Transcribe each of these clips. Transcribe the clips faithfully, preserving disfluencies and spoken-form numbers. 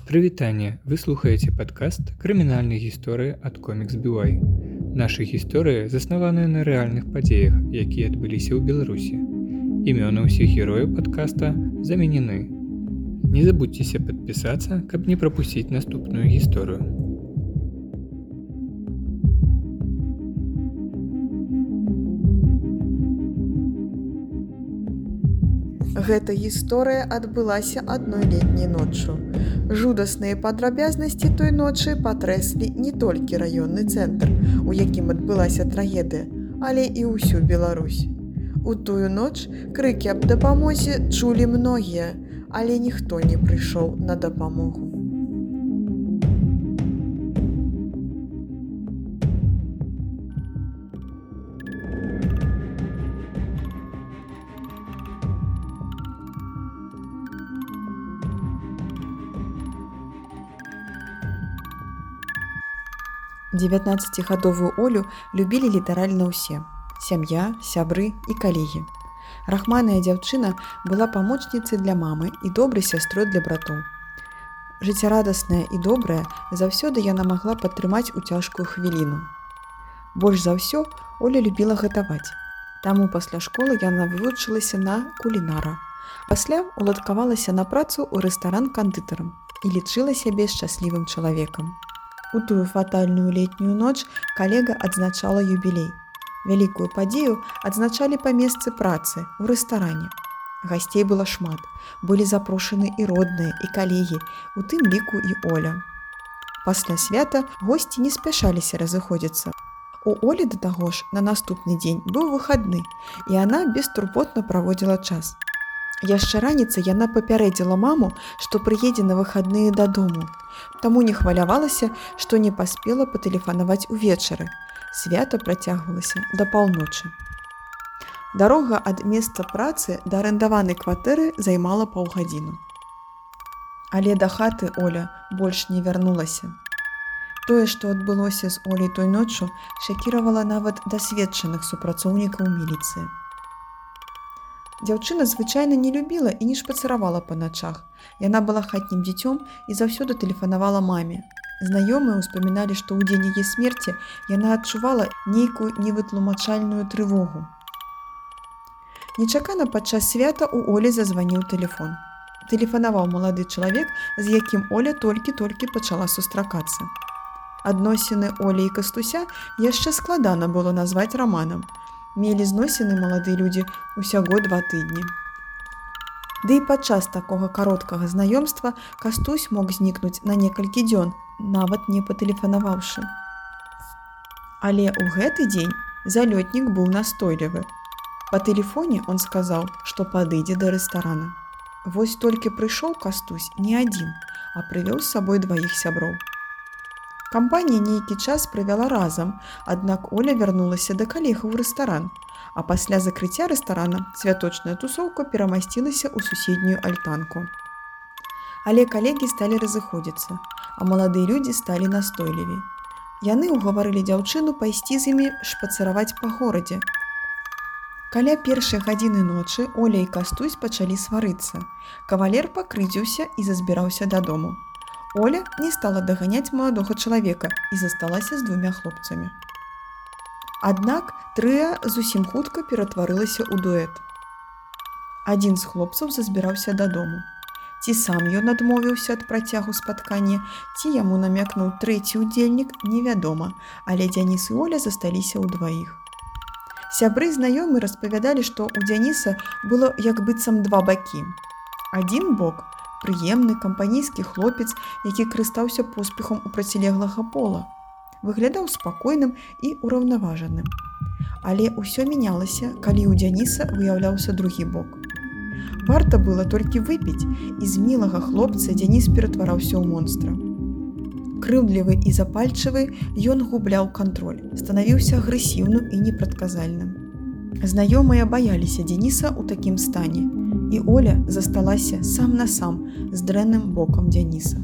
Прывітанне, вы слухаеце падкаст крымінальнай гісторыі ад Комікс би вай. Нашы гісторыі заснаваныя на рэальных падзеях, якія адбыліся ў Беларусі. Імёны ўсіх герояў падкаста заменены. Не забудзьцеся падпісацца, каб не прапусціць наступную гісторыю. Гэта гісторыя адбылася адной летняй ноччу. Жудасныя падрабязнасці той ночы патрэслі не толькі раённы цэнтр, у якім адбылася трагедыя, але і ўсю Беларусь. У тую ноч крыкі аб дапамозе чулі многія, але ніхто не прыйшоў на дапамогу. дзевятнаццацігадовую Олю любілі літаральна ўсе – сям'я, сябры і калегі. Рахманая дзяўчына была памочніцай для мамы і добрай сястрой для братоў. Жыццярадасная і добрая, заўсёды яна магла падтрымаць у цяжкую хвіліну. Больш за ўсё Оля любіла гатаваць. Таму пасля школы яна вывучылася на кулінара. Пасля уладкавалася на працу ў рэстаран кандытарам і лічыла сябе шчаслівым чалавекам. У тую фатальную летнюю ноч калега адзначала юбілей. Вялікую падзею адзначалі па месцы працы, у рэстаране. Гасцей было шмат, былі запрошаны і родныя, і калегі, у тым ліку і Оля. Пасля свята госці не спяшаліся разыходзіцца. У Олі да таго ж на наступны дзень быў выхадны, і яна бестурботна праводзіла час. Яшчэ раніцай яна папярэдзіла маму, што прыедзе на выхадныя дадому, таму не хвалявалася, што не паспела патэлефанаваць увечары. Свята працягвалася да паўночы. Дарога ад месца працы да арэндаванай кватэры займала паўгадзіну. Але да хаты Оля больш не вярнулася. Тое, што адбылося з Оляй той ноччу, шакіравала нават дасведчаных супрацоўнікаў міліцыі. Дзяўчына звычайна не любіла і не шпацыравала па начах. Яна была хатнім дзіцём і заўсёды тэлефанавала маме. Знаёмыя ўспаміналі, што ў дзень яе смерці яна адчувала нейкую невытлумачальную трывогу. Нечакана падчас свята ў Олі зазваніў тэлефон. Тэлефанаваў малады чалавек, з якім Оля толькі-толькі пачала сустракацца. Адносіны Олі і Кастуся яшчэ складана было назваць раманам. Мелі зносіны маладыя людзі ўсяго два тыдні. Ды і падчас такога кароткага знаёмства Кастусь мог знікнуць на некалькі дзён, нават не патэлефанаваўшы. Але ў гэты дзень залётнік быў настойлівы. Па тэлефоне он сказаў, што падыдзе да рэстарана. Вось толькі прыйшоў Кастусь не адзін, а прывёў з сабой дваіх сяброў. Кампанія нейкі час правяла разам, аднак Оля вярнулася да калегаў у рэстаран, а пасля закрыцця рэстарана святочная тусоўка перамасцілася ў суседнюю альтанку. Але калегі сталі разыходзіцца, а маладыя людзі сталі настойлівей. Яны ўгаварылі дзяўчыну пайсці з імі шпацыраваць па горадзе. Каля першай гадзіны ночы Оля і Кастусь пачалі сварыцца. Кавалер пакрыўдзіўся і зазбіраўся дадому. Оля не стала даганяць маладога чалавека і засталася з двумя хлопцамі. Аднак трыа зусім хутка ператварылася ў дуэт. Адзін з хлопцаў зазбіраўся дадому. Ці сам ён адмовіўся ад працягу спаткання, ці яму намякнуў трэці ўдзельнік, невядома, але Дзяніс і Оля засталіся ўдваіх. Сябры знаёмы распавядалі, што ў Дзяніса было як быццам два бакі. Адзін бок – прыемны кампанійскі хлопец, які карыстаўся поспехам у процілеглага пола. Выглядаў спакойным і ўраўнаважаным. Але ўсё мянялася, калі ў Дзяніса выяўляўся другі бок. Варта было толькі выпіць, і з мілага хлопца Дзяніс ператвараўся ў монстра. Крыўдлівы і запальчывы, ён губляў кантроль, станавіўся агрэсіўным і непрадказальным. Знаёмыя баяліся Дзяніса ў такім стане, і Оля засталася сам на сам з дрэнным бокам Дзяніса.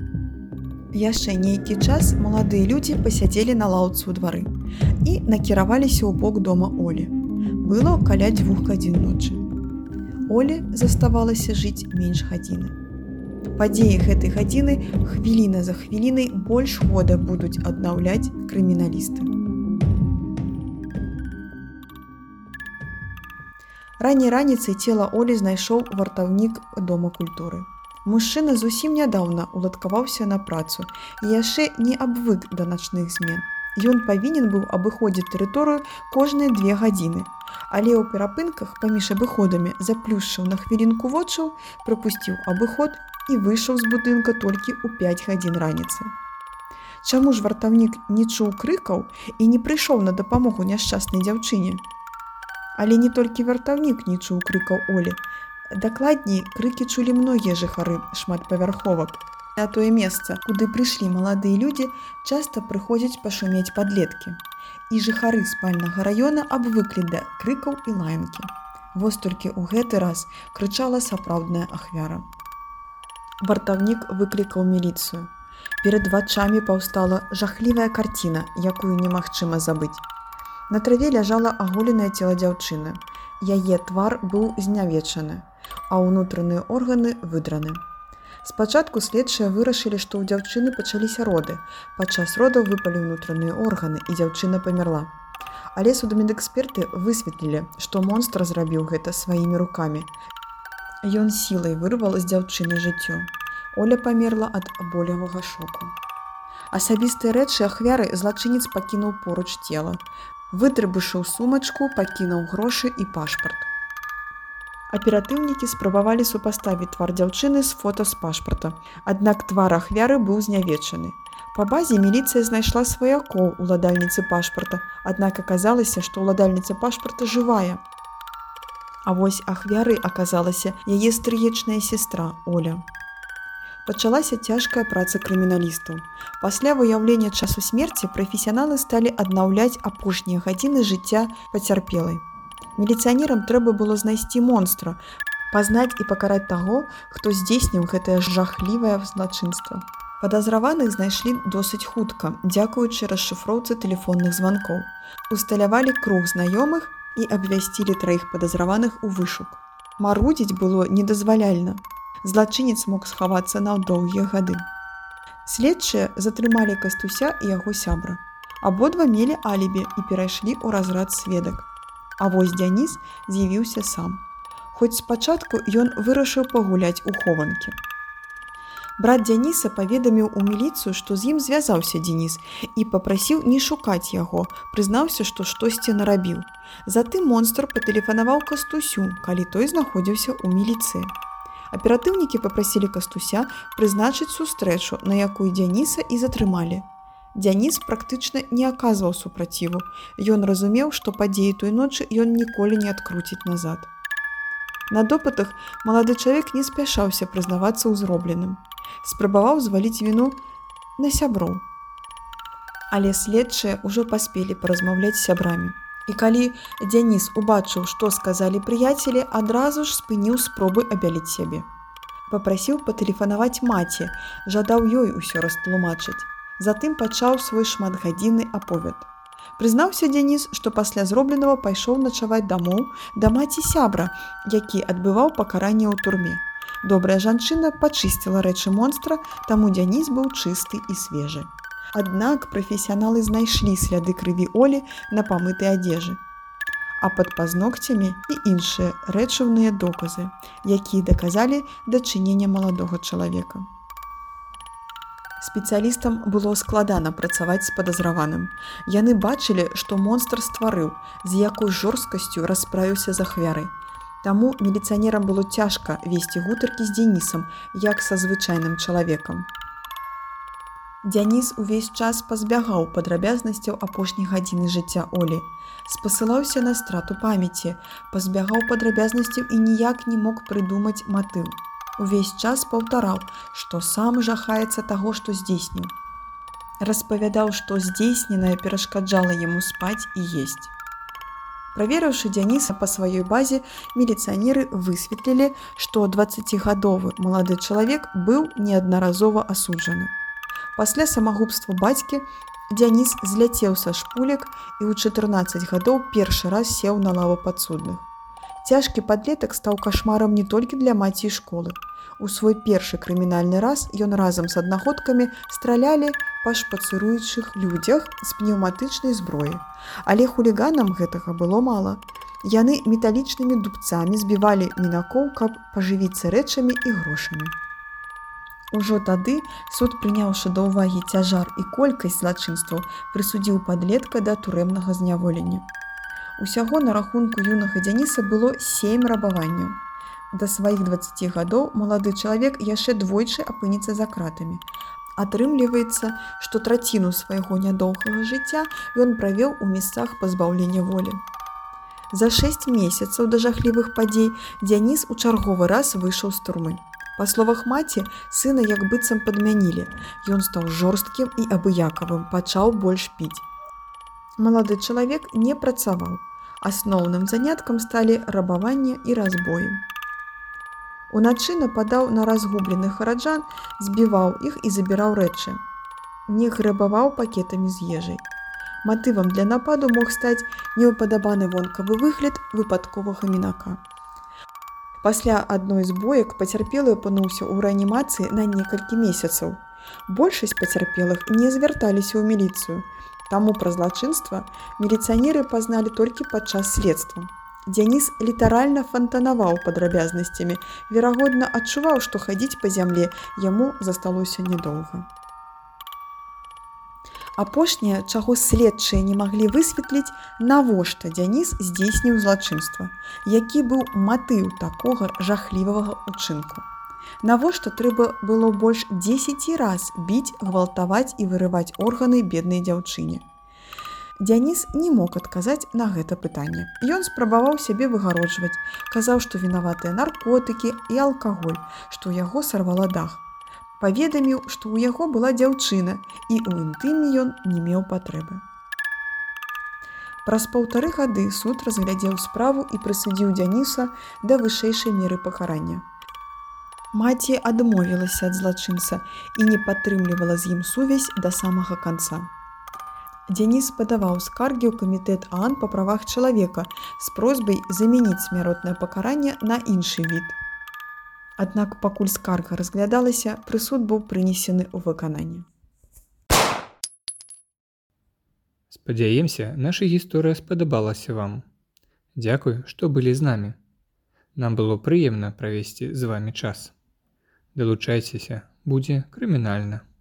Яшчэ нейкі час маладыя людзі пасядзелі на лаўцы ў двары і накіраваліся ў бок дома Олі. Было каля дзвюх гадзін ночы. Оле заставалася жыць менш гадзіны. Падзеі гэтай гадзіны хвіліна за хвілінай больш года будуць аднаўляць крыміналісты. Раней раніцай цела Олі знайшоў вартаўнік Дома культуры. Мужчына зусім нядаўна уладкаваўся на працу і яшчэ не абвык да начных змен. Ён павінен быў абыходзіць тэрыторыю кожныя две гадзіны, але ў перапынках паміж абыходамі заплюшчыў на хвілінку вочаў, прапусціў абыход і выйшаў з будынка толькі ў пяць гадзін раніцы. Чаму ж вартаўнік не чуў крыкаў і не прыйшоў на дапамогу няшчаснай дзяўчыне? Але не толькі вартаўнік не чуў крыкаў Олі. Дакладней, крыкі чулі многія жыхары шматпавярховак. На тое месца, куды прыйшлі маладыя людзі, часта прыходзяць пашумець падлеткі. І жыхары спальнага раёна абвыклі да крыкаў і лаянкі. Вось толькі ў гэты раз крычала сапраўдная ахвяра. Вартаўнік выклікаў міліцыю. Перад вачамі паўстала жахлівая карціна, якую немагчыма забыць. На траве ляжала аголенае цела дзяўчыны. Яе твар быў знявечаны, а ўнутраныя органы выдраны. Спачатку следчыя вырашылі, што ў дзяўчыны пачаліся роды. Падчас родаў выпалі ўнутраныя органы, і дзяўчына памерла. Але судмедэксперты высветлілі, што монстр зрабіў гэта сваімі рукамі. Ён сілай вырваў з дзяўчыны жыццё. Оля памерла ад болевага шоку. Асабістыя рэчы ахвяры злачынец пакінуў поруч цела. Вытрыбушыў сумачку, пакінуў грошы і пашпарт. Аператыўнікі спрабавалі супаставіць твар дзяўчыны з фота з пашпарта, аднак твар ахвяры быў знявечаны. Па базе міліцыя знайшла сваякоў уладальніцы пашпарта, аднак аказалася, што ўладальніца пашпарта жывая. А вось ахвярай аказалася яе стрыечная сестра Оля. Пачалася цяжкая праца крыміналістаў. Пасля выяўлення часу смерці прафесіяналы сталі аднаўляць апошнія гадзіны жыцця пацярпелай. Міліцыянерам трэба было знайсці монстра, пазнаць і пакараць таго, хто здзейсніў гэтае жахлівае злачынства. Падазраваных знайшлі досыць хутка, дзякуючы расшыфроўцы тэлефонных званкоў. Усталявалі круг знаёмых і абвясцілі траіх падазраваных у вышук. Марудзіць было недазваляльна. Злачынец мог схавацца на доўгія гады. Следчыя затрымалі Кастуся і яго сябра. Абодва мелі алібі і перайшлі ў разрад сведак. А вось Дзяніс з'явіўся сам. Хоць спачатку ён вырашыў пагуляць у хованкі. Брат Дзяніса паведаміў у міліцыю, што з ім звязаўся Дзеніс і папрасіў не шукаць яго, прызнаўся, што штосьці нарабіў. Затым монстр патэлефанаваў Кастусю, калі той знаходзіўся ў міліцыі. Аператыўнікі папрасілі Кастуся прызначыць сустрэчу, на якую Дзяніса і затрымалі. Дзяніс практычна не аказваў супраціву. Ён разумеў, што падзеі той ночы ён ніколі не адкруціць назад. На допытах малады чалавек не спяшаўся прызнавацца ў зробленым. Спрабаваў зваліць віну на сяброў. Але следчыя ўжо паспелі паразмаўляць з сябрамі. І калі Дзяніс убачыў, што сказалі прыяцелі, адразу ж спыніў спробы абяліць сябе. Папрасіў патэлефанаваць маці, жадаў ёй усё растлумачыць. Затым пачаў свой шматгадзінны аповед. Прызнаўся Дзяніс, што пасля зробленага пайшоў начаваць дамоў да маці сябра, які адбываў пакаранне ў турме. Добрая жанчына пачысціла рэчы монстра, таму Дзяніс быў чысты і свежы. Аднак прафесіяналы знайшлі сляды крыві Олі на памытай адзежы, а пад пазногцямі і іншыя рэчыўныя доказы, якія даказалі дачыненне маладога чалавека. Спецыялістам было складана працаваць з падазраваным. Яны бачылі, што монстр стварыў, з якой жорсткасцю расправіўся з ахвярай. Таму міліцыянерам было цяжка весці гутаркі з Дзенісам, як са звычайным чалавекам. Дзяніс увесь час пазбягаў падрабязнасцяў апошняй гадзіны жыцця Олі, спасылаўся на страту памяці, пазбягаў падрабязнасцяў і ніяк не мог прыдумаць матыў. Увесь час паўтараў, што сам жахаецца таго, што здзейсніў. Распавядаў, што здзейсненае перашкаджала яму спаць і есць. Праверыўшы Дзяніса па сваёй базе, міліцыянеры высветлілі, што дваццацігадовы малады чалавек быў неаднаразова асуджаны. Пасля самагубства бацькі Дзяніс зляцеў са шпулек і ў чатырнаццаць гадоў першы раз сеў на лаву падсудных. Цяжкі падлетак стаў кашмарам не толькі для маці і школы. У свой першы крымінальны раз ён разам з аднагодкамі стралялі па шпацыруючых людзях з пнеўматычнай зброі. Але хуліганам гэтага было мала. Яны металічнымі дубцамі збівалі мінакоў, каб пажывіцца рэчамі і грошамі. Ужо тады суд, прыняўшы да ўвагі цяжар і колькасць злачынстваў, прысудзіў падлетка да турэмнага зняволення. Усяго на рахунку юнага Дзяніса было сем рабаванняў. Да сваіх дваццаці гадоў малады чалавек яшчэ двойчы апынецца за кратамі. Атрымліваецца, што траціну свайго нядоўгага жыцця ён правёў у месцах пазбаўлення волі. За шэсць месяцаў да жахлівых падзей Дзяніс у чарговы раз выйшаў з турмы. Па словах маці, сына як быццам падмянілі. Ён стаў жорсткім і абыякавым, пачаў больш піць. Малады чалавек не працаваў. Асноўным заняткам сталі рабаванне і разбоі. Уначы нападаў на разгубленых гараджан, збіваў іх і забіраў рэчы. Не грабаваў пакетамі з ежай. Матывам для нападу мог стаць неўпадабаны вонкавы выгляд выпадковага мінака. Пасля адной з боек пацярпелы апынуўся ў рэанімацыі на некалькі месяцаў. Большасць пацярпелых не звярталіся ў міліцыю, таму пра злачынства міліцыянеры пазналі толькі падчас следства. Дзяніс літаральна фантанаваў падрабязнасцямі, верагодна адчуваў, што хадзіць па зямле яму засталося нядоўга. Апошняе, чаго следчыя не маглі высветліць, навошта Дзяніс здзейсніў злачынства, які быў матыў такога жахлівага ўчынку. Навошта трэба было больш дзесяці раз біць, гвалтаваць і вырываць органы беднай дзяўчыне. Дзяніс не мог адказаць на гэта пытанне. Ён спрабаваў сябе выгароджваць, казаў, што вінаватыя наркотыкі і алкаголь, што ў яго сарвала дах. Паведаміў, што ў яго была дзяўчына і ў інтыме ён не меў патрэбы. Праз паўтары гады суд разглядзеў справу і прысудзіў Дзяніса да вышэйшай меры пакарання. Маці адмовілася ад злачынца і не падтрымлівала з ім сувязь да самага канца. Дзяніс падаваў скаргі ў камітэт ААН па правах чалавека з просьбай замяніць смяротнае пакаранне на іншы від. Аднак пакуль скарга разглядалася, прысуд быў прынесены ў выкананне. Спадзяемся, наша гісторыя спадабалася вам. Дзякуй, што былі з намі. Нам было прыемна правесці з вамі час. Далучайцеся, будзе крымінальна.